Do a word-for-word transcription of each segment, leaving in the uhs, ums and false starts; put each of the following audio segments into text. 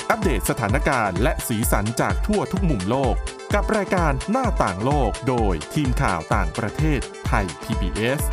อัปเดตสถานการณ์และสีสันจากทั่วทุกมุมโลกกับรายการหน้าต่างโลกโดยทีมข่าวต่างประเทศไทย พี บี เอส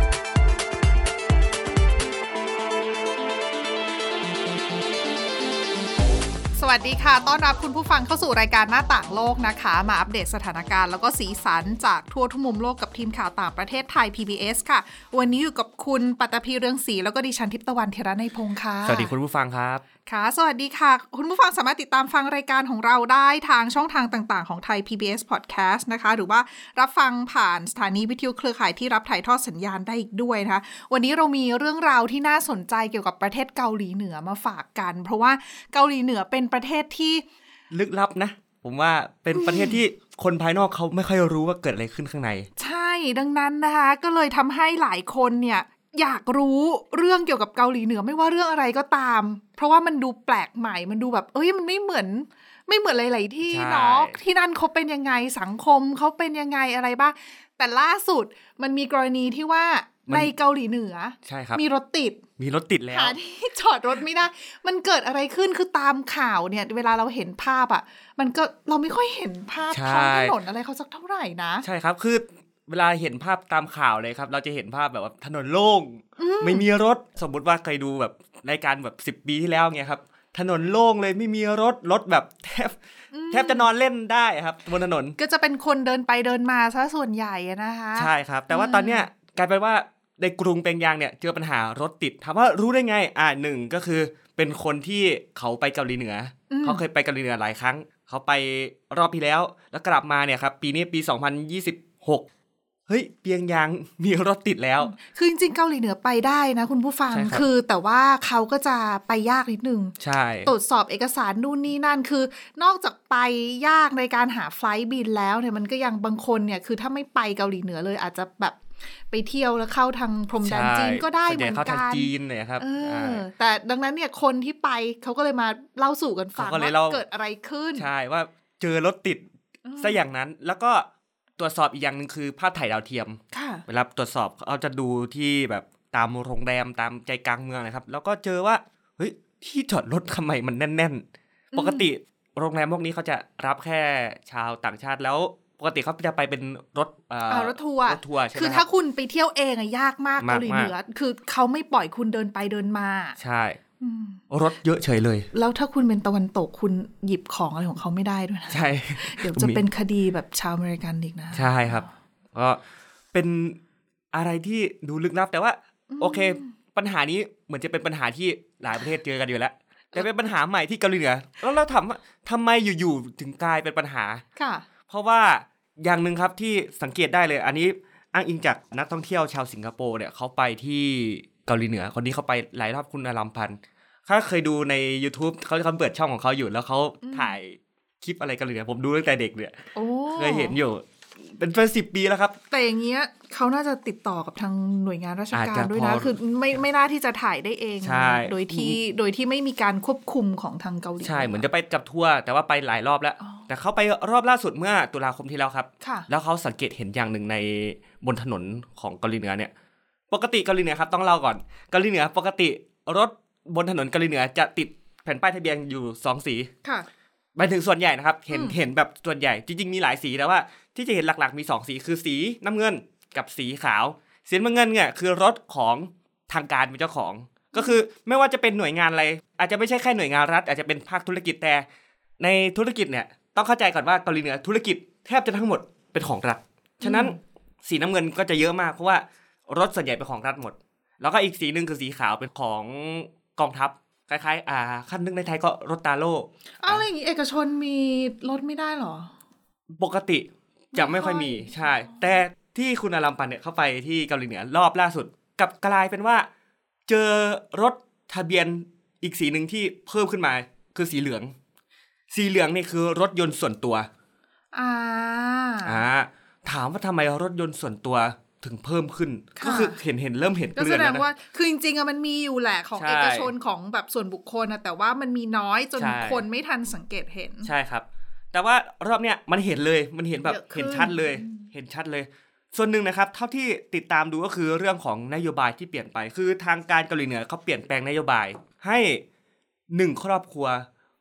สวัสดีค่ะต้อนรับคุณผู้ฟังเข้าสู่รายการหน้าต่างโลกนะคะมาอัปเดตสถานการณ์แล้วก็สีสันจากทั่วทุกมุมโลกกับทีมข่าวต่างประเทศไทย พี บี เอส ค่ะวันนี้อยู่กับคุณปัตตภีเรืองศรีแล้วก็ดิฉันทิพย์ตะวันเทระในพงค์ค่ะสวัสดีคุณผู้ฟังครับค่ะสวัสดีค่ะคุณผู้ฟังสามารถติดตามฟังรายการของเราได้ทางช่องทางต่างๆของไทย พี บี เอส Podcast นะคะหรือว่ารับฟังผ่านสถานีวิทยุเครือข่ายที่รับถ่ายทอดสัญญาณได้อีกด้วยนะคะวันนี้เรามีเรื่องราวที่น่าสนใจเกี่ยวกับประเทศเกาหลีเหนือมาฝากกันเพราะว่าเกาหลีเหนือเป็นประเทศที่ลึกลับนะผมว่าเป็นประเทศที่คนภายนอกเขาไม่ค่อยรู้ว่าเกิดอะไรขึ้นข้างในใช่ดังนั้นนะคะก็เลยทำให้หลายคนเนี่ยอยากรู้เรื่องเกี่ยวกับเกาหลีเหนือไม่ว่าเรื่องอะไรก็ตามเพราะว่ามันดูแปลกใหม่มันดูแบบเอ้ยมันไม่เหมือนไม่เหมือนหลายๆที่เนาะที่นั่นเขาเป็นยังไงสังคมเขาเป็นยังไงอะไรบ้างแต่ล่าสุดมันมีกรณีที่ว่าในเกาหลีเหนือมีรถติดมีรถติดแล้วหาที่จอดรถไม่ได้มันเกิดอะไรขึ้นคือตามข่าวเนี่ยเวลาเราเห็นภาพอ่ะมันก็เราไม่ค่อยเห็นภาพท้องถนนอะไรเขาสักเท่าไหร่นะใช่ครับคือเวลาเห็นภาพตามข่าวเลยครับเราจะเห็นภาพแบบว่าถนนโล่งไม่มีรถสมมุติว่าเคยดูแบบรายการแบบสิบปีที่แล้วเงี้ยครับถนนโล่งเลยไม่มีรถรถแบบแทบแทบจะนอนเล่นได้ครับบนถนนก็จะเป็นคนเดินไปเดินมาซะส่วนใหญ่นะคะใช่ครับแต่ว่าตอนเนี้ยกลายเป็นว่าในกรุงเปียงยางเนี่ยเจอปัญหารถติดถามว่ารู้ได้ไงอ่าหนึ่งก็คือเป็นคนที่เขาไปเกาหลีเหนือเขาเคยไปเกาหลีเหนือหลายครั้งเขาไปรอบที่แล้วแล้วกลับมาเนี่ยครับปีนี้ปีสองพันยี่สิบหกเฮ้ยเปียงยางมีรถติดแล้วคือจริงๆเกาหลีเหนือไปได้นะคุณผู้ฟัง ค, คือแต่ว่าเขาก็จะไปยากนิดนึงใช่ตรวจสอบเอกสารนู่นนี่นั่นคือนอกจากไปยากในการหาไฟล์บินแล้วเนี่ยมันก็ยังบางคนเนี่ยคือถ้าไม่ไปเกาหลีเหนือเลยอาจจะแบบไปเที่ยวแล้วเข้าทางพรมแดนจีนก็ได้เหมือนกันเข้าทางจีนเลยครับแต่ดังนั้นเนี่ยคนที่ไปเขาก็เลยมาเล่าสู่กันฟังว่าเกิดอะไรขึ้นใช่ว่าเจอรถติดซะอย่างนั้นแล้วก็ตรวจสอบอีกอย่างนึงคือภาพถ่ายดาวเทียมเวลาตรวจสอบเขาจะดูที่แบบตามโรงแรมตามใจกลางเมืองนะครับแล้วก็เจอว่าเฮ้ยที่จอดรถทำไมมันแน่นๆปกติโรงแรมพวกนี้เขาจะรับแค่ชาวต่างชาติแล้วปกติเขาจะไปเป็นรถเอ่อรถทัวร์รถทัวร์ใช่ไหมคือถ้าคุณไปเที่ยวเองอะยากมากเกาหลีเหนือคือเขาไม่ปล่อยคุณเดินไปเดินมาใช่รถเยอะเฉยเลยแล้วถ้าคุณเป็นตะวันตกคุณหยิบของอะไรของเขาไม่ได้ด้วยนะใช่เดี๋ยวจะเป็นคดีแบบชาวอเมริกันอีกนะใช่ครับก็เป็นอะไรที่ดูลึกลับแต่ว่าโอเคปัญหานี้เหมือนจะเป็นปัญหาที่หลายประเทศเจอกันอยู่แล้วแต่เป็นปัญหาใหม่ที่เกาหลีเหนือแล้วเราถามว่าทำไมอยู่ๆถึงกลายเป็นปัญหาค่ะเพราะว่าอย่างนึงครับที่สังเกตได้เลยอันนี้อ้างอิงจากนักท่องเที่ยวชาวสิงคโปร์เนี่ยเขาไปที่เกาหลีเหนือคนนี้เขาไปหลายรอบคุณอลัมพันธ์ถ้าเคยดูใน YouTube เขาเขาเปิดช่องของเขาอยู่แล้วเขาถ่ายคลิปอะไรเกาหลีเหนือผมดูตั้งแต่เด็กเนี่ยเคยเห็นอยู่เป็นเป็นสิบปีแล้วครับแต่อย่างเงี้ยเขาน่าจะติดต่อกับทางหน่วยงานราชการด้วยนะคือไม่ไม่น่าที่จะถ่ายได้เองโดยที่โดยที่ไม่มีการควบคุมของทางเกาหลีใช่เหมือนจะไปกับทัวร์แต่ว่าไปหลายรอบแล้วแต่เขาไปรอบล่าสุดเมื่อตุลาคมที่แล้วครับแล้วเขาสังเกตเห็นอย่างหนึ่งในบนถนนของเกาหลีเหนือเนี่ยปกติเกาหลีเหนือครับต้องเล่าก่อนเกาหลีเหนือปกติรถบนถนนเกาหลีเหนือจะติดแผ่นป้ายทะเบียนอยู่สองสีค่ะหมายถึงส่วนใหญ่นะครับเห็นเห็นแบบส่วนใหญ่จริงๆมีหลายสีแต่ว่าที่จะเห็นหลักๆมีสองสีคือสีน้ำเงินกับสีขาวสีน้ำเงินเนี่ยคือรถของทางการเป็นเจ้าของก็คือไม่ว่าจะเป็นหน่วยงานอะไรอาจจะไม่ใช่แค่หน่วยงานรัฐอาจจะเป็นภาคธุรกิจแต่ในธุรกิจเนี่ยต้องเข้าใจก่อนว่าเกาหลีเหนือธุรกิจแทบจะทั้งหมดเป็นของรัฐฉะนั้นสีน้ำเงินก็จะเยอะมากเพราะว่ารถส่วนใหญ่เป็นของรัฐหมดแล้วก็อีกสีนึงคือสีขาวเป็นของกองทัพคล้ายๆอ่าขั้นนึงในไทยก็รถตาโล่อะไรอย่างงี้เอกชนมีรถไม่ได้หรอปกติจะไม่ค่อยมีใช่แต่ที่คุณอารัมปันเนี่ยเข้าไปที่เกาหลีเหนือรอบล่าสุดกลับกลายเป็นว่าเจอรถทะเบียนอีกสีนึงที่เพิ่มขึ้นมาคือสีเหลืองสีเหลืองนี่คือรถยนต์ส่วนตัวอ่าอ่าถามว่าทำไมรถยนต์ส่วนตัวถึงเพิ่มขึ้นก็คือเห็นเห็นเริ่มเห็นเกลื่อนแล้วนะก็แสดงว่าคือจริงๆอะมันมีอยู่แหละของเอกชนของแบบส่วนบุคคลนะแต่ว่ามันมีน้อยจนคนไม่ทันสังเกตเห็นใช่ครับแต่ว่ารอบเนี้ยมันเห็นเลยมันเห็นแบบเห็นชัดเลยเห็นชัดเลยส่วนหนึ่งนะครับเท่าที่ติดตามดูก็คือเรื่องของนโยบายที่เปลี่ยนไปคือทางการเกาหลีเหนือเขาเปลี่ยนแปลงนโยบายให้หนึ่งครอบครัว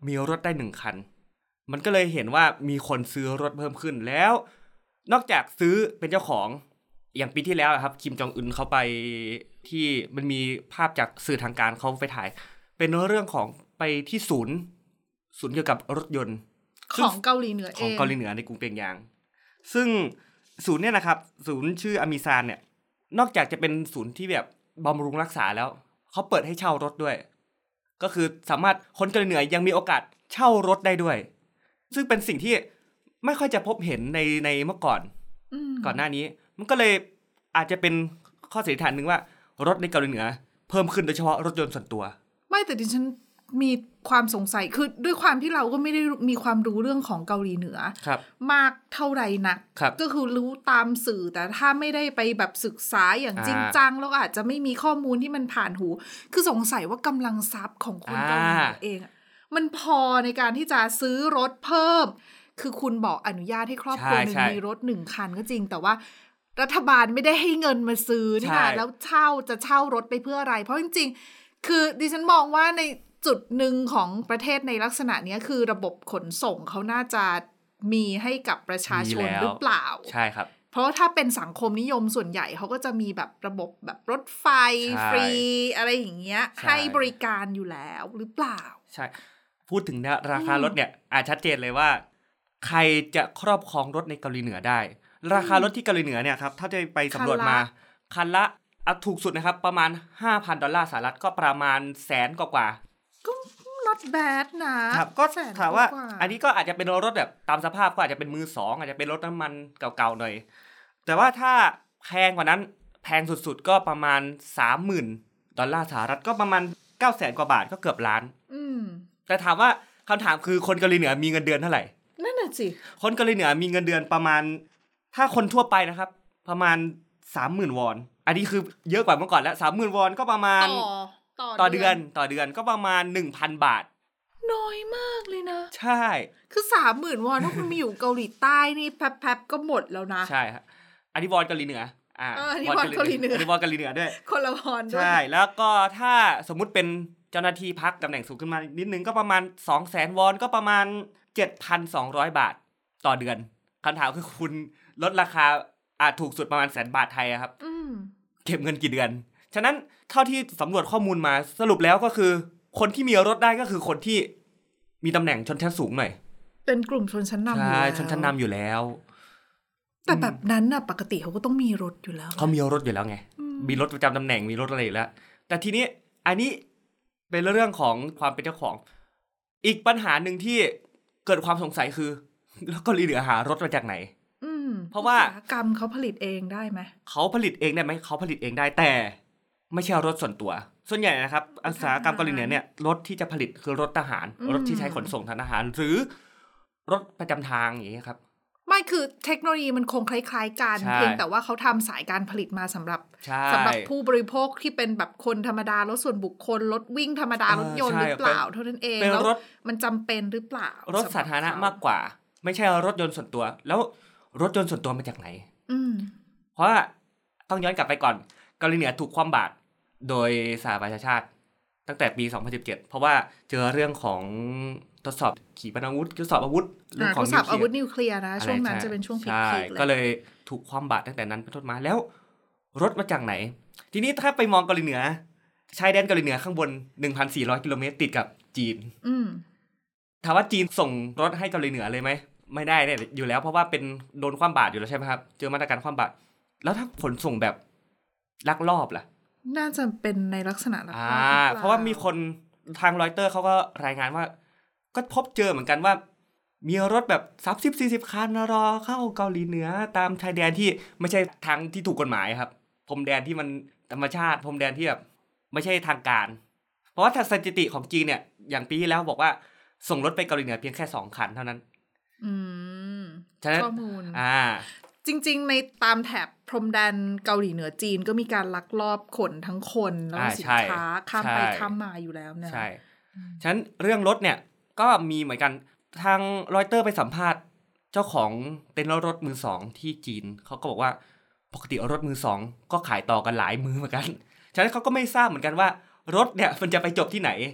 มีรถได้หนึ่งคันมันก็เลยเห็นว่ามีคนซื้อรถเพิ่มขึ้นแล้วนอกจากซื้อเป็นเจ้าของอย่างปีที่แล้วครับคิมจองอึนเขาไปที่มันมีภาพจากสื่อทางการเขาไปถ่ายเป็นเรื่องของไปที่ศูนย์ศูนย์เกี่ยวกับรถยนต์ของเกาหลีเหนือเองของเกาหลีเหนือในกรุงเปียงยางซึ่งศูนย์เนี่ยนะครับศูนย์ชื่ออามิซานเนี่ยนอกจากจะเป็นศูนย์ที่แบบบำรุงรักษาแล้วเขาเปิดให้เช่ารถด้วยก็คือสามารถคนเกาหลีเหนือยังมีโอกาสเช่ารถได้ด้วยซึ่งเป็นสิ่งที่ไม่ค่อยจะพบเห็นในในเมื่อก่อนก่อนหน้านี้มันก็เลยอาจจะเป็นข้อสันนิษฐานหนึ่งว่ารถในเกาหลีเหนือเพิ่มขึ้นโดยเฉพาะรถยนต์ส่วนตัวไม่แต่ดิฉันมีความสงสัยคือด้วยความที่เราก็ไม่ได้มีความรู้เรื่องของเกาหลีเหนือมากเท่าไหร่นักก็คือรู้ตามสื่อแต่ถ้าไม่ได้ไปแบบศึกษาอย่างจริงจังแล้วอาจจะไม่มีข้อมูลที่มันผ่านหูคือสงสัยว่ากำลังทรัพย์ของคนเกาหลีเหนือเองมันพอในการที่จะซื้อรถเพิ่มคือคุณบอกอนุญาตให้ครอบครัวหนึ่งมีรถหนึ่งคันก็จริงแต่ว่ารัฐบาลไม่ได้ให้เงินมาซื้อนี่ค่ะแล้วเช่าจะเช่ารถไปเพื่ออะไรเพราะจริงๆคือดิฉันมองว่าในจุดหนึ่งของประเทศในลักษณะนี้คือระบบขนส่งเขาน่าจะมีให้กับประชาชนหรือเปล่าใช่ครับเพราะถ้าเป็นสังคมนิยมส่วนใหญ่เขาก็จะมีแบบระบบแบบรถไฟฟรีอะไรอย่างเงี้ยให้บริการอยู่แล้วหรือเปล่าใช่พูดถึงราคารถเนี่ยอาจชัดเจนเลยว่าใครจะครอบครองรถในเกาหลีเหนือได้ราคารถที่เกาหลีเหนือเนี่ยครับถ้าจะไปสำรวจมาคันละถูกสุดนะครับประมาณ ห้าพัน ดอลลาร์สหรัฐก็ประมาณแสนกว่าก็ not bad นะครับก็ถามว่าอันนี้ก็อาจจะเป็นรถแบบตามสภาพก็อาจจะเป็นมือสองอาจจะเป็นรถน้ำมันเก่าๆหน่อยแต่ว่าถ้าแพงกว่านั้นแพงสุดๆก็ประมาณ สามหมื่น ดอลลาร์สหรัฐก็ประมาณ เก้าแสน กว่าบาทก็เกือบล้านแต่ถามว่าคำถามคือคนเกาหลีเหนือมีเงินเดือนเท่าไหร่นั่นน่ะสิคนเกาหลีเหนือมีเงินเดือนประมาณถ้าคนทั่วไปนะครับประมาณ สามหมื่น วอนอันนี้คือเยอะกว่าเมื่อก่อนแล้ว สามหมื่น วอนก็ประมาณต่อต่อเดือนต่อเดือนก็ประมาณ หนึ่งพัน บาทน้อยมากเลยนะใช่คือ สามหมื่น วอนถ้าคุณมีอยู่เกาหลีใต้นี่แป๊บๆก็หมดแล้วนะใช่ครับอันนี้วอนเกาหลีเหนืออ่าอันนี้วอนเกาหลีเหนืออันนี้วอนเกาหลีเหนือด้วยคนละวอนด้วยใช่แล้วก็ถ้าสมมุติเป็นเจ้าหน้าที่พักตำแหน่งสูงขึ้นมานิดนึงก็ประมาณ สองแสน วอนก็ประมาณ เจ็ดพันสองร้อย บาทต่อเดือนคำถามคือคุณลดราคาอาจถูกสุดประมาณแสนบาทไทยครับเก็บเงินกี่เดือนฉะนั้นเท่าที่สำรวจข้อมูลมาสรุปแล้วก็คือคนที่มีรถได้ก็คือคนที่มีตำแหน่งชนชั้นสูงหน่อยเป็นกลุ่มชนชั้นนำอยู่แล้วชนชั้นนำอยู่แล้วแต่แบบนั้นน่ะปกติเขาก็ต้องมีรถอยู่แล้วเขามีรถอยู่แล้วไงมีรถประจำตำแหน่งมีรถอะไรอยู่แล้วแต่ทีนี้อันนี้เป็นเรื่องของความเป็นเจ้าของอีกปัญหาหนึ่งที่เกิดความสงสัยคือแล้วเกาหลีเหนือหารถมาจากไหนเพราะว่าอุตสาหกรรมเขาผลิตเองได้ไหมเขาผลิตเองได้ไหมเขาผลิตเองได้แต่ไม่ใช่รถส่วนตัวส่วนใหญ่นะครับอุตสาหกรรมเกาหลีเหนือเนี่ยรถที่จะผลิตคือรถทหารรถที่ใช้ขนส่งทางทหารหรือรถประจำทางอย่างนี้ครับไม่คือเทคโนโลยีมันคงคล้ายๆกันเพียงแต่ว่าเขาทำสายการผลิตมาสำหรับสำหรับผู้บริโภคที่เป็นแบบคนธรรมดารถส่วนบุคคลรถวิ่งธรรมดารถยนต์หรือเปล่าเท่านั้นเองแล้วมันจำเป็นหรือเปล่ารถสาธารณะมากกว่าไม่ใช่รถยนต์ส่วนตัวแล้วรถยนต์ส่วนตัวมาจากไหนเพราะว่าต้องย้อนกลับไปก่อนเกาหลีเหนือถูกคว่ำบาตรโดยสหประชาชาติตั้งแต่ปีสองพันสิบเจ็ดเพราะว่าเจอเรื่องของทดสอบขีปนาวุธทดสอบอาวุธเรื่องของทดสอบอาวุธนิวเคลียร์นะช่วงนั้นจะเป็นช่วงพีคๆเลยก็เลยถูกคว่ำบาตรตั้งแต่นั้นเป็นต้นมาแล้วรถมาจากไหนทีนี้ถ้าไปมองเกาหลีเหนือชายแดนเกาหลีเหนือข้างบน หนึ่งพันสี่ร้อย กิโลเมตรติดกับจีนถามว่าจีนส่งรถให้เกาหลีเหนือเลยไหมไม่ได้เนี่ยอยู่แล้วเพราะว่าเป็นโดนคว่ำบาตรอยู่แล้วใช่ไหมครับเจอมาตรการคว่ำบาตรแล้วถ้าขนส่งแบบลักลอบล่ะน่าจะเป็นในลักษณะลักลอบเพราะว่ามีคนทางรอยเตอร์เขาก็รายงานว่าก็พบเจอเหมือนกันว่ามีรถแบบ สามสิบสี่สิบ คันรอเข้าเกาหลีเหนือตามชายแดนที่ไม่ใช่ทางที่ถูกกฎหมายครับพรมแดนที่มันธรรมชาติพรมแดนที่แบบไม่ใช่ทางการเพราะว่าสถิติของจีนเนี่ยอย่างปีที่แล้วบอกว่าส่งรถไปเกาหลีเหนือเพียงแค่สองคันเท่านั้นอืมข้อมูลอ่าจริงๆในตามแถบพรมแดนเกาหลีเหนือจีนก็มีการลักลอบขนทั้งคนแล้วสินค้าข้ามไปข้ามมาอยู่แล้วนะใช่ฉะนั้นเรื่องรถเนี่ยก็มีเหมือนกันทางรอยเตอร์ไปสัมภาษณ์เจ้าของเต็นท์รถมือสองที่จีนเขาก็บอกว่าปกติรถมือสองก็ขายต่อกันหลายมือเหมือนกันฉะนั้นเขาก็ไม่ทราบเหมือนกันว่ารถเนี่ยมันจะไปจบที่ไหน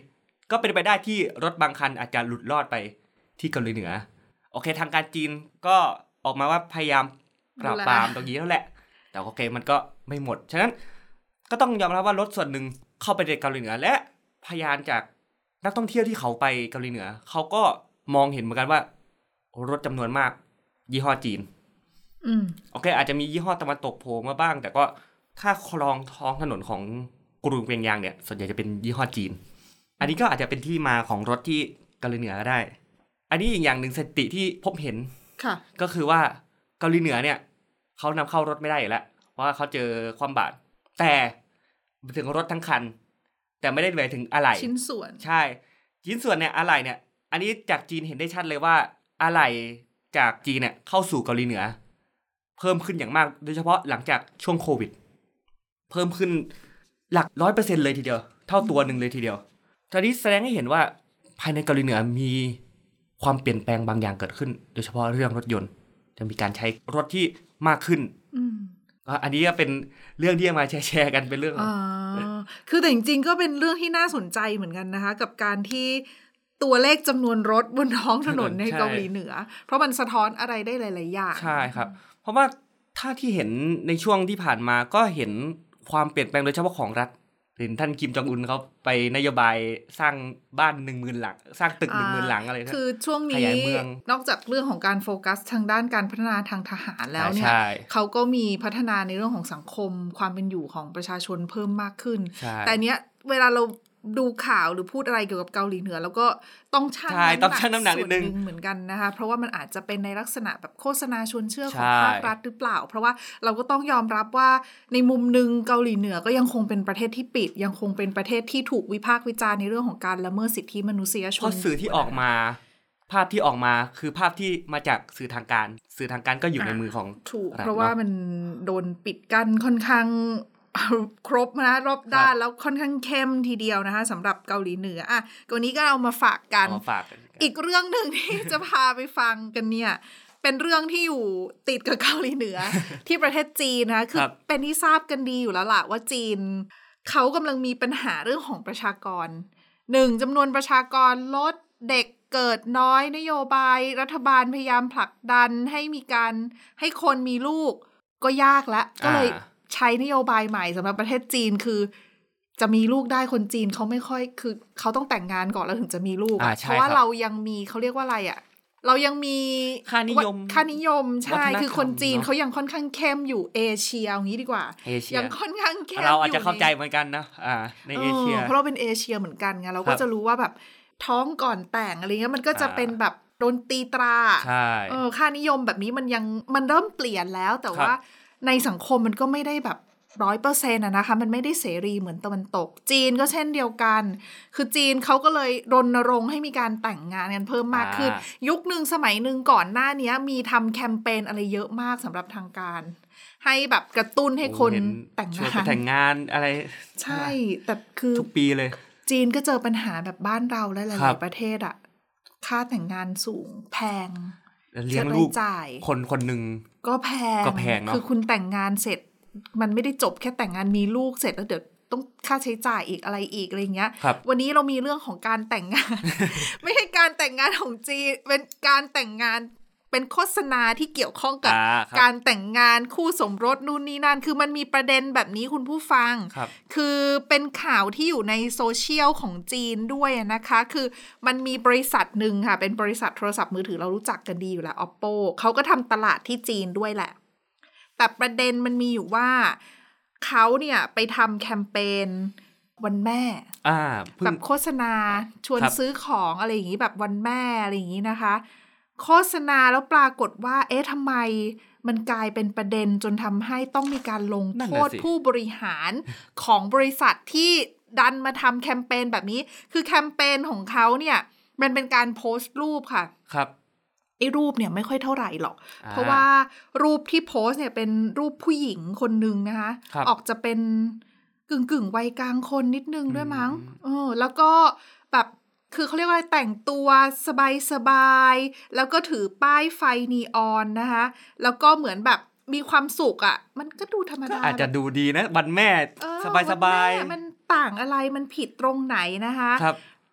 ก็เป็นไปได้ที่รถบางคันอาจจะหลุดรอดไปที่เกาหลีเหนือโอเคทางการจีนก็ออกมาว่าพยายามปราบปรามตรงนี้แล้วแหละแต่โอเคมันก็ไม่หมดฉะนั้นก็ต้องยอมรับว่ารถส่วนหนึ่งเข้าไปในเกาหลีเหนือและพยานจากนักท่องเที่ยวที่เขาไปเกาหลีเหนือเขาก็มองเห็นเหมือนกันว่ารถจำนวนมากยี่ห้อจีนอืมโอเคอาจจะมียี่ห้อตะวันตกโผล่มาบ้างแต่ก็ถ้าครองท้องถนนของกรุงเวียงยางเนี่ยส่วนใหญ่จะเป็นยี่ห้อจีนอันนี้ก็อาจจะเป็นที่มาของรถที่เกาหลีเหนือก็ได้อันนี้อีกอย่างหนึ่งสถิติที่พบเห็นก็คือว่าเกาหลีเหนือเนี่ยเขานำเข้ารถไม่ได้อยู่แล้วเพราะว่าเขาเจอความบาดแต่ถึงรถทั้งคันแต่ไม่ได้หมายถึงอะไหล่ชิ้นส่วนใช่ชิ้นส่วนเนี่ยอะไหล่เนี่ยอันนี้จากจีนเห็นได้ชัดเลยว่าอะไหล่จากจีนเนี่ยเข้าสู่เกาหลีเหนือเพิ่มขึ้นอย่างมากโดยเฉพาะหลังจากช่วงโควิดเพิ่มขึ้นหลัก ร้อยเปอร์เซ็นต์ เลยทีเดียวเท่าตัวนึงเลยทีเดียวตอนนี้แสดงให้เห็นว่าภายในเกาหลีเหนือมีความเปลี่ยนแปลงบางอย่างเกิดขึ้นโดยเฉพาะเรื่องรถยนต์จะมีการใช้รถที่มากขึ้นอันนี้ก็เป็นเรื่องที่มาแชร์กันเป็นเรื่องอ๋อคือแต่จริงๆก็เป็นเรื่องที่น่าสนใจเหมือนกันนะคะกับการที่ตัวเลขจำนวนรถบนท้องถนนในเกาหลีเหนือเพราะมันสะท้อนอะไรได้หลายๆอย่างใช่ครับเพราะว่าถ้าที่เห็นในช่วงที่ผ่านมาก็เห็นความเปลี่ยนแปลงโดยเฉพาะของรัฐเห็นท่านคิมจองอึนเขาไปนโยบายสร้างบ้าน หนึ่งหมื่น หลังสร้างตึก หนึ่งหมื่น หลังอะไรนะคือช่วงนี้นอกจากเรื่องของการโฟกัสทางด้านการพัฒนาทางทหารแล้วเนี่ยเขาก็มีพัฒนาในเรื่องของสังคมความเป็นอยู่ของประชาชนเพิ่มมากขึ้นแต่เนี้ยเวลาเราดูข่าวหรือพูดอะไรเกี่ยวกับเกาหลีเหนือแล้วก็ต้องชั่งน้ำหนักส่วนนึงเหมือนกันนะคะเพราะว่ามันอาจจะเป็นในลักษณะแบบโฆษณาชวนเชื่อของภาครัฐหรือเปล่าเพราะว่าเราก็ต้องยอมรับว่าในมุมนึงเกาหลีเหนือก็ยังคงเป็นประเทศที่ปิดยังคงเป็นประเทศที่ถูกวิพากษ์วิจารณ์ในเรื่องของการละเมิดสิทธิมนุษยชนเพราะสื่อที่ออกมาภาพที่ออกมาคือภาพที่มาจากสื่อทางการสื่อทางการก็อยู่ในมือของถูกเพราะว่ามันโดนปิดกั้นค่อนข้างครบนะรอบด้านแล้วค่อนข้างเข้มทีเดียวนะคะสำหรับเกาหลีเหนืออ่ะตัวนี้ก็เอามาฝากกันอีกเรื่องนึงที่จะพาไปฟังกันเนี่ยเป็นเรื่องที่อยู่ติดกับเกาหลีเหนือ ที่ประเทศจีนนะคะคือเป็นที่ทราบกันดีอยู่แล้วล่ะว่าจีนเขากำลังมีปัญหาเรื่องของประชากรหนึ่งจำนวนประชากรลดเด็กเกิดน้อยนโยบายรัฐบาลพยายามผลักดันให้มีการให้คนมีลูกก็ยากแล้วก็เลยใช้นโยบายใหม่สำหรับประเทศจีนคือจะมีลูกได้คนจีนเขาไม่ค่อยคือเขาต้องแต่งงานก่อนแล้วถึงจะมีลูกเพราะว่าเรายังมีเขาเรียกว่าอะไรอ่ะเรายังมีค่านิยมค่านิยมใช่คือคนจีนเขายังค่อนข้างเข้มอยู่เอเชียอย่างนี้ดีกว่ายังค่อนข้างเข้มเราอาจจะเข้าใจเหมือนกันนะอ่าในเอเชียเพราะเราเป็นเอเชียเหมือนกันไงเราก็จะรู้ว่าแบบท้องก่อนแต่งอะไรเงี้ยมันก็จะเป็นแบบโดนตีตราเออค่านิยมแบบนี้มันยังมันเริ่มเปลี่ยนแล้วแต่ว่าในสังคมมันก็ไม่ได้แบบร้อยเปอร์เซ็นต์อะนะคะมันไม่ได้เสรีเหมือนตะวันตกจีนก็เช่นเดียวกันคือจีนเขาก็เลยรณรงค์ให้มีการแต่งงานกันเพิ่มมากขึ้นยุคนึงสมัยนึงก่อนหน้านี้มีทำแคมเปญอะไรเยอะมากสำหรับทางการให้แบบกระตุ้นให้คนแต่งงานแต่งงานอะไรใช่แต่คือทุกปีเลยจีนก็เจอปัญหาแบบบ้านเราและหลายๆประเทศอะค่าแต่งงานสูงแพงเลี้ยงลูกคนคนหนึ่งก็แพงก็แพงเนาะคือคุณแต่งงานเสร็จมันไม่ได้จบแค่แต่งงานมีลูกเสร็จแล้วเดี๋ยวต้องค่าใช้จ่ายอีกอะไรอีกอะไรเงี้ยวันนี้เรามีเรื่องของการแต่งงาน ไม่ใช่การแต่งงานของจีนเป็นการแต่งงานเป็นโฆษณาที่เกี่ยวข้องกับการแต่งงานคู่สมรสนู่นนี่นั่นคือมันมีประเด็นแบบนี้คุณผู้ฟัง ค, คือเป็นข่าวที่อยู่ในโซเชียลของจีนด้วยนะคะคือมันมีบริษัทหนึ่งค่ะเป็นบริษัทโทรศัพท์มือถือเรารู้จักกันดีอยู่แล้ว Oppo เขาก็ทำตลาดที่จีนด้วยแหละแต่ประเด็นมันมีอยู่ว่าเขาเนี่ยไปทำแคมเปญวันแม่แบบโฆษณาชวนซื้อของอะไรอย่างนี้แบบวันแม่อะไรอย่างนี้นะคะโฆษณาแล้วปรากฏว่าเอ๊ะทำไมมันกลายเป็นประเด็นจนทำให้ต้องมีการลงโทษผู้บริหารของบริษัทที่ดันมาทำแคมเปญแบบนี้คือแคมเปญของเขาเนี่ยมันเป็นการโพสต์รูปค่ะครับไอ้รูปเนี่ยไม่ค่อยเท่าไหร่หรอกเพราะว่ารูปที่โพสเนี่ยเป็นรูปผู้หญิงคนนึงนะคะออกจะเป็นกึ่งกึ่งวัยกลางคนนิดนึงด้วยมั้งเออแล้วก็แบบคือเขาเรียกว่าแต่งตัวสบายๆแล้วก็ถือป้ายไฟนีออนนะคะแล้วก็เหมือนแบบมีความสุขอ่ะมันก็ดูธรรมดาอาจจะดูดีนะวันแม่สบายๆมันต่างอะไรมันผิดตรงไหนนะคะ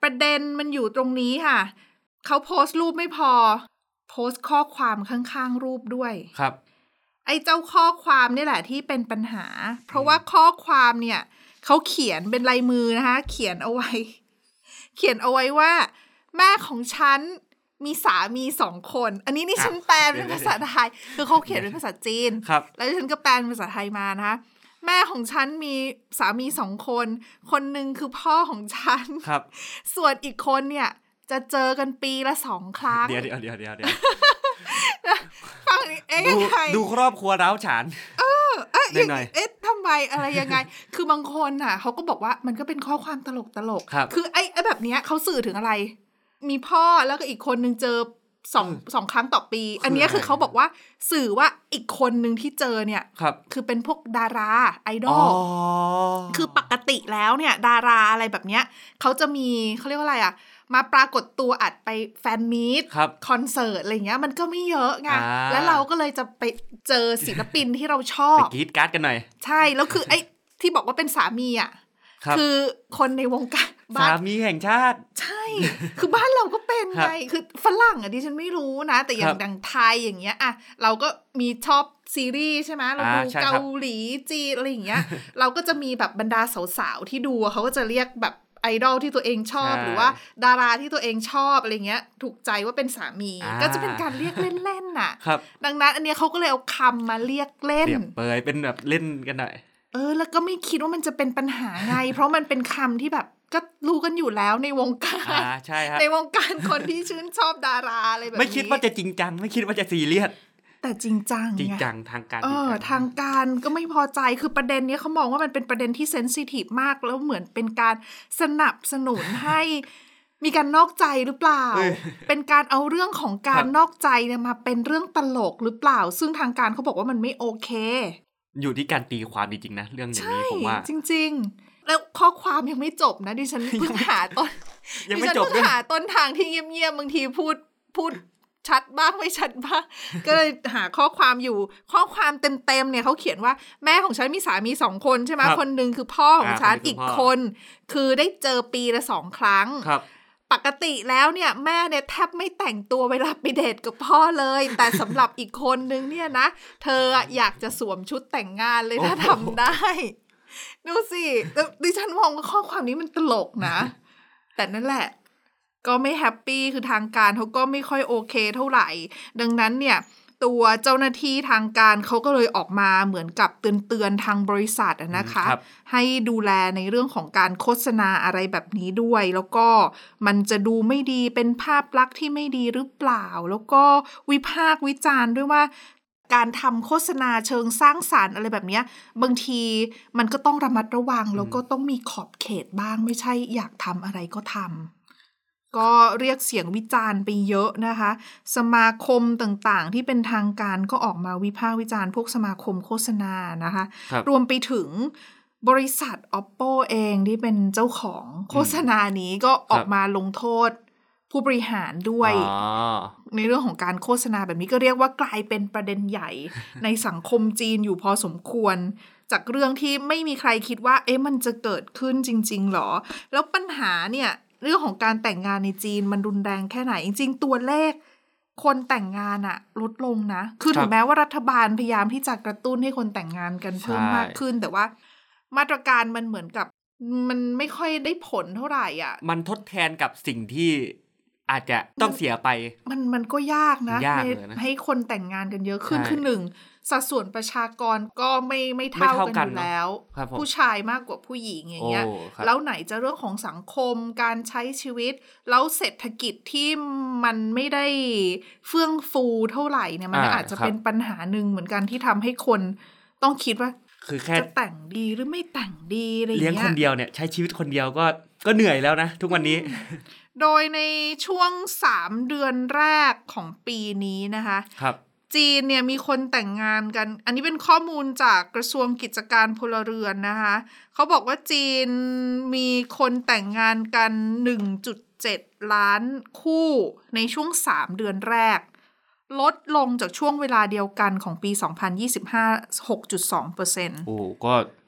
ประเด็นมันอยู่ตรงนี้ค่ะเขาโพสต์รูปไม่พอโพสต์ข้อความข้างๆรูปด้วยครับไอ้เจ้าข้อความนี่แหละที่เป็นปัญหาเพราะว่าข้อความเนี่ยเขาเขียนเป็นลายมือนะคะเขียนเอาไว้เขียนเอาไว้ว่าแม่ของฉันมีสามีสองคนอันนี้นี่ฉันแปลเป็นภาษาไทยคือเขาเขียนเป็นภาษาจีนแล้วฉันก็แปลเป็นภาษาไทยมานะคะแม่ของฉันมีสามีสองคนคนหนึ่งคือพ่อของฉันส่วนอีกคนเนี่ยจะเจอกันปีละสองครั้งเดี๋ยวเดี๋ยวเดี๋ยวเดี๋ยวฟังเอ๊ะยังไงดูครอบครัวร้าวฉานเออเอ๊ะเอ๊ะทำไมอะไรยังไงคือบางคนอ่ะเขาก็บอกว่ามันก็เป็นข้อความตลกตลกคือไอ้ไอ้แบบเนี้ยเขาสื่อถึงอะไรมีพ่อแล้วก็อีกคนนึงเจอสองสองครั้งต่อปีอันนี้คือเขาบอกว่าสื่อว่าอีกคนนึงที่เจอเนี่ยคือเป็นพวกดาราไอดอลคือปกติแล้วเนี่ยดาราอะไรแบบเนี้ยเขาจะมีเขาเรียกว่าอะไรอ่ะมาปรากฏตัวอัดไปแฟนมีตคอนเสิร์ตอะไรเงี้ยมันก็ไม่เยอะไงแล้วเราก็เลยจะไปเจอศิลปินที่เราชอบไปกรี๊ดการ์ดกันหน่อยใช่แล้วคือไอ้ที่บอกว่าเป็นสามีอ่ะคือคนในวงการสามีแห่งชาติใช่คือบ้านเราก็เป็นไงคือฝรั่งอ่ะดิฉันไม่รู้นะแต่อย่างดังไทยอย่างเงี้ยอ่ะเราก็มีชอบซีรีส์ใช่ไหมเราดูเกาหลีจีนอะไรอย่างเงี้ยเราก็จะมีแบบบรรดาสาวๆที่ดูเขาก็จะเรียกแบบไอดอลที่ตัวเองชอบหรือว่าดาราที่ตัวเองชอบอะไรเงี้ยถูกใจว่าเป็นสามีก็จะเป็นการเรียกเล่นๆน่ะดังนั้นอันเนี้ยเขาก็เลยเอาคำมาเรียกเล่นเปิดเป็นแบบเล่นกันหน่อยเออแล้วก็ไม่คิดว่ามันจะเป็นปัญหาไง เพราะมันเป็นคำที่แบบก็รู้กันอยู่แล้วในวงการใช่ครับในวงการคนที่ชื่นชอบดาราอะไรแบบนี้ไม่คิดว่าจะจริงจังไม่คิดว่าจะซีเรียสแต่จริงจังจริงจังทางการเออทางการก็ไม่พอใจคือประเด็นนี้เขามองว่ามันเป็นประเด็นที่เซนซิทีฟมากแล้วเหมือนเป็นการสนับสนุนให้มีการนอกใจหรือเปล่า เป็นการเอาเรื่องของการนอกใจเนี่ยมาเป็นเรื่องตลกหรือเปล่าซึ่งทางการเขาบอกว่ามันไม่โอเคอยู่ที่การตีความจริงๆนะเรื่องอย่างนี้ผมว่าจริงๆแล้วข้อความยังไม่จบนะดิฉันเพิ่งหาต้นยังไม่จบเพิ่งหาต้นทางที่เงียบๆบางทีพูดพูดชัดบ้างไม่ชัดบ้างก็เลยหาข้อความอยู่ข้อความเต็มๆเนี่ยเขาเขียนว่าแม่ของฉันมีสามีสองคนใช่ไหมคนนึงคือพ่อของฉันอีกคนคือได้เจอปีละสองครั้งปกติแล้วเนี่ยแม่เนี่ยแทบไม่แต่งตัวเวลาไปเดทกับพ่อเลยแต่สำหรับอีกคนนึงเนี่ยนะเธออยากจะสวมชุดแต่งงานเลยถ้าทำได้ดูสิดิฉันมองว่าข้อความนี้มันตลกนะแต่นั่นแหละก็ไม่แฮปปี้คือทางการเขาก็ไม่ค่อยโอเคเท่าไหร่ดังนั้นเนี่ยตัวเจ้าหน้าที่ทางการเขาก็เลยออกมาเหมือนกับเตือนๆทางบริษัทนะคะให้ดูแลในเรื่องของการโฆษณาอะไรแบบนี้ด้วยแล้วก็มันจะดูไม่ดีเป็นภาพลักษณ์ที่ไม่ดีหรือเปล่าแล้วก็วิพากษ์วิจารณ์ด้วยว่าการทำโฆษณาเชิงสร้างสรรค์อะไรแบบนี้บางทีมันก็ต้องระมัดระวังแล้วก็ต้องมีขอบเขตบ้างไม่ใช่อยากทำอะไรก็ทำก็เรียกเสียงวิจารณ์ไปเยอะนะคะสมาคมต่างๆที่เป็นทางการก็ออกมาวิพากษ์วิจารณ์พวกสมาคมโฆษณานะคะ ร, รวมไปถึงบริษัท Oppo เองที่เป็นเจ้าของโฆษณานี้ก็ออกมาลงโทษผู้บริหารด้วยในเรื่องของการโฆษณาแบบนี้ก็เรียกว่ากลายเป็นประเด็นใหญ่ ในสังคมจีนอยู่พอสมควรจากเรื่องที่ไม่มีใครคิดว่าเอ๊ะมันจะเกิดขึ้นจริงๆหรอแล้วปัญหาเนี่ยเรื่องของการแต่งงานในจีนมันรุนแรงแค่ไหนจริงๆตัวเลขคนแต่งงานอะลดลงนะคือถึงแม้ว่ารัฐบาลพยายามที่จะกระตุ้นให้คนแต่งงานกันเพิ่มมากขึ้นแต่ว่ามาตรการมันเหมือนกับมันไม่ค่อยได้ผลเท่าไหร่อ่ะมันทดแทนกับสิ่งที่อาจจะต้องเสียไปมันมันก็ยากนะให้ให้คนแต่งงานกันเยอะขึ้นขึ้นหนึ่งสัดส่วนประชากรก็ไม่ไม่เท่ากันอยู่แล้วผู้ชายมากกว่าผู้หญิงอย่างเงี้ยแล้วไหนจะเรื่องของสังคมการใช้ชีวิตแล้วเศรษฐกิจที่มันไม่ได้เฟื่องฟูเท่าไหร่เนี่ยมันอาจจะเป็นปัญหาหนึ่งเหมือนกันที่ทำให้คนต้องคิดว่าคือแค่จะแต่งดีหรือไม่แต่งดีอะไรอย่างเงี้ยเลี้ยงคนเดียวเนี่ยใช้ชีวิตคนเดียวก็ก็เหนื่อยแล้วนะทุกวันนี้โดยในช่วงสามเดือนแรกของปีนี้นะคะครับจีนเนี่ยมีคนแต่งงานกันอันนี้เป็นข้อมูลจากกระทรวงกิจการพลเรือนนะคะเขาบอกว่าจีนมีคนแต่งงานกัน หนึ่งจุดเจ็ด ล้านคู่ในช่วงสามเดือนแรกลดลงจากช่วงเวลาเดียวกันของปีสองพันยี่สิบห้า หกจุดสองเปอร์เซ็นต์โอ้ก็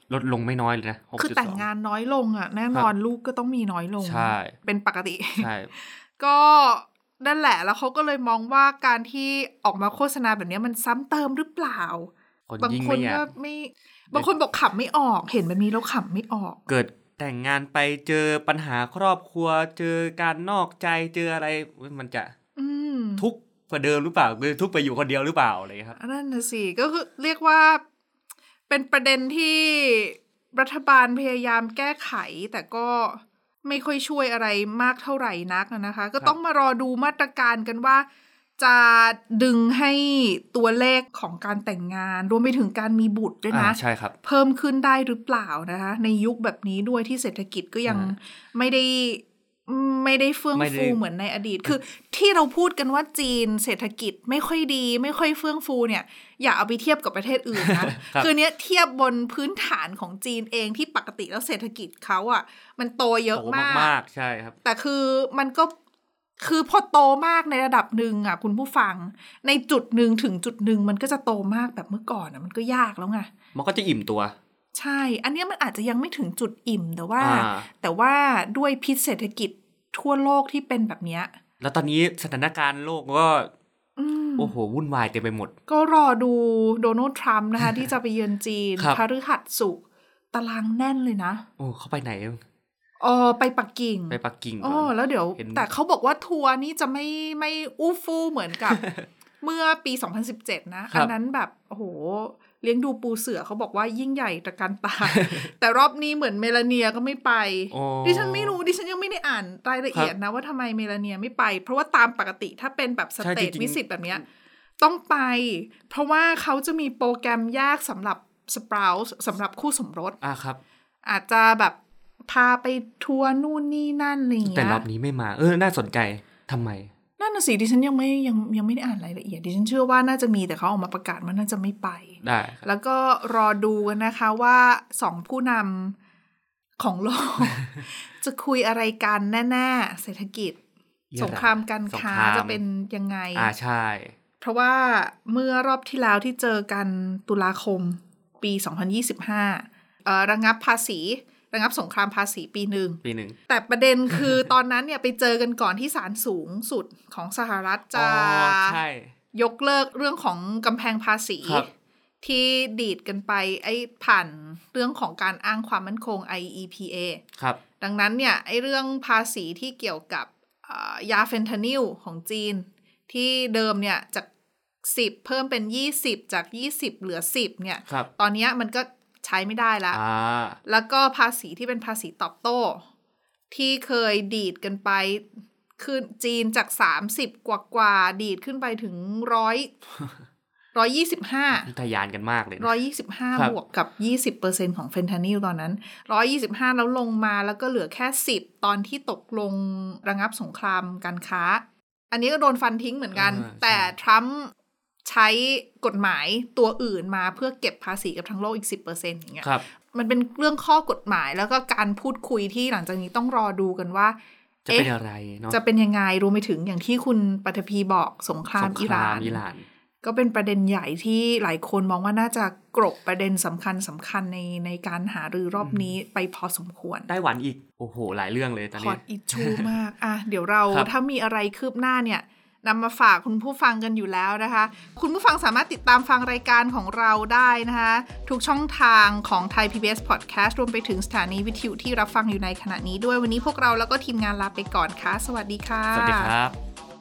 ลดลงไม่น้อยเลยนะ หกจุดสองคือแต่งงานน้อยลงอ่ะแน่นอนลูกก็ต้องมีน้อยลงใช่เป็นปกติใช่ก็นั่นแหละแล้วเขาก็เลยมองว่าการที่ออกมาโฆษณาแบบนี้มันซ้ำเติมหรือเปล่าบางคนก็ไม่บางคนบอกขำไม่ออกเห็นแบบนี้แล้วขำไม่ออกเกิดแต่งงานไปเจอปัญหาครอบครัวเจอการนอกใจเจออะไรมันจะทุกข์กว่าเดิมหรือเปล่าคือทุกข์ไปอยู่คนเดียวหรือเปล่าอะไรครับนั่นน่ะสิก็คือเรียกว่าเป็นประเด็นที่รัฐบาลพยายามแก้ไขแต่ก็ไม่ค่อยช่วยอะไรมากเท่าไหร่นักนะคะก็ต้องมารอดูมาตรการกันว่าจะดึงให้ตัวเลขของการแต่งงานรวมไปถึงการมีบุตรด้วยนะใช่ครับเพิ่มขึ้นได้หรือเปล่านะคะในยุคแบบนี้ด้วยที่เศรษฐกิจก็ยังไม่ได้ไม่ได้เฟื่องฟูเหมือนในอดีตคือที่เราพูดกันว่าจีนเศรษฐกิจไม่ค่อยดีไม่ค่อยเฟื่องฟูเนี่ยอย่าเอาไปเทียบกับประเทศอื่นนะ คือเนี้ยเทียบบนพื้นฐานของจีนเองที่ปกติแล้วเศรษฐกิจเขาอ่ะมันโตเยอะมากมากใช่ครับแต่คือมันก็คือพอโตมากในระดับหนึ่งอ่ะคุณผู้ฟังในจุดหนึ่งถึงจุดหนึ่งมันก็จะโตมากแบบเมื่อก่อนอ่ะมันก็ยากแล้วไงมันก็จะอิ่มตัวใช่อันนี้มันอาจจะยังไม่ถึงจุดอิ่มแต่ว่าแต่ว่าด้วยพิษเศรษฐกิจทั่วโลกที่เป็นแบบนี้แล้วตอนนี้สถานการณ์โลกก็โอ้โหวุ่นวายเต็มไปหมดก็รอดูโดนัลด์ทรัมป์นะคะ ที่จะไปเยือนจีนพฤหัสศุกร์ตารางแน่นเลยนะโอ้เขาไปไหนอ๋อไปปักกิ่งไปปักกิ่งอ๋อแล้วเดี๋ยวแต่เขาบอกว่าทัวร์นี่จะไม่ไม่อู้ฟู่เหมือนกับ เมื่อปีสองพันสิบเจ็ดนะอันนั้นแบบโอ้โหเลี้ยงดูปูเสือเขาบอกว่ายิ่งใหญ่ตระการตา แต่รอบนี้เหมือนเมลาเนียก็ไม่ไปดิฉันไม่รู้ดิฉันยังไม่ได้อ่านรายละเอียดนะว่าทำไมเมลาเนียไม่ไปเพราะว่าตามปกติถ้าเป็นแบบสเตทวิสิตแบบเนี้ยต้องไปเพราะว่าเขาจะมีโปรแกรมแยกสำหรับสปราวส์สำหรับคู่สมรสอ่ะครับอาจจะแบบพาไปทัวร์นู่นนี่นั่นอะไรอย่างเงี้ยแต่รอบนี้ไม่มาเออน่าสนใจทำไมนั่นน่ะสิดิฉันยังไม่ยังยังไม่ได้อ่านรายละเอียดดิฉันเชื่อว่าน่าจะมีแต่เขาออกมาประกาศว่าน่าจะไม่ไปได้แล้วก็รอดูกันนะคะว่าสองผู้นำของโลก จะคุยอะไรกันแน่ๆเศรษฐกิจสงครามการค้าจะเป็นยังไงอ่าใช่เพราะว่าเมื่อรอบที่แล้วที่เจอกันตุลาคมปีสองพันยี่สิบห้าเอ่อระงับภาษีระงับสงครามภาษีปีหนึ่งปีหนึ่งแต่ประเด็นคือตอนนั้นเนี่ยไปเจอกันก่อนที่ศาลสูงสุดของสหรัฐจะยกเลิกเรื่องของกำแพงภาษีที่ดีดกันไปไอ้ผ่านเรื่องของการอ้างความมั่นคง ไอ อี พี เอครับดังนั้นเนี่ยไอ้เรื่องภาษีที่เกี่ยวกับยาเฟนทานิลของจีนที่เดิมเนี่ยจากสิบเพิ่มเป็นยี่สิบจากยี่สิบเหลือสิบเนี่ยตอนนี้มันก็ใช้ไม่ได้ละแล้วก็ภาษีที่เป็นภาษีตอบโต้ที่เคยดีดกันไปขึ้นจีนจากสามสิบกว่ากว่าดีดขึ้นไปถึงร้อยร้อยยี่สิบห้าทะยานกันมากเลยร้อยยี่สิบห้าบวกกับยี่สิบเปอร์เซ็นต์ของเฟนทานิลตอนนั้นร้อยยี่สิบห้าแล้วลงมาแล้วก็เหลือแค่สิบตอนที่ตกลงระงับสงครามการค้าอันนี้ก็โดนฟันทิ้งเหมือนกันแต่ทรัมป์ใช้กฎหมายตัวอื่นมาเพื่อเก็บภาษีกับทั้งโลกอีก สิบเปอร์เซ็นต์ อย่างเงี้ยมันเป็นเรื่องข้อกฎหมายแล้วก็การพูดคุยที่หลังจากนี้ต้องรอดูกันว่าจะเป็นอะไรเนาะจะเป็นยังไงรวมไปถึงอย่างที่คุณปฐพีบอกสงครามอิหร่านก็เป็นประเด็นใหญ่ที่หลายคนมองว่าน่าจะกรบประเด็นสำคัญสำคัญในในการหารือรอบนี้ไปพอสมควรไต้หวันอีกโอ้โหหลายเรื่องเลยตอนนี้พอดอิชูมากอ่ะเดี๋ยวเราถ้ามีอะไรคืบหน้าเนี่ยนำมาฝากคุณผู้ฟังกันอยู่แล้วนะคะคุณผู้ฟังสามารถติดตามฟังรายการของเราได้นะคะทุกช่องทางของ Thai พี บี เอส Podcast รวมไปถึงสถานีวิทยุที่รับฟังอยู่ในขณะนี้ด้วยวันนี้พวกเราแล้วก็ทีมงานลาไปก่อนค่ะสวัสดีค่ะสวัสดีครับ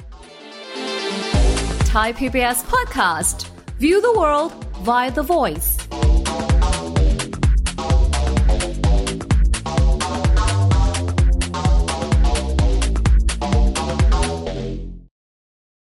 Thai พี บี เอส Podcast View the world via the voice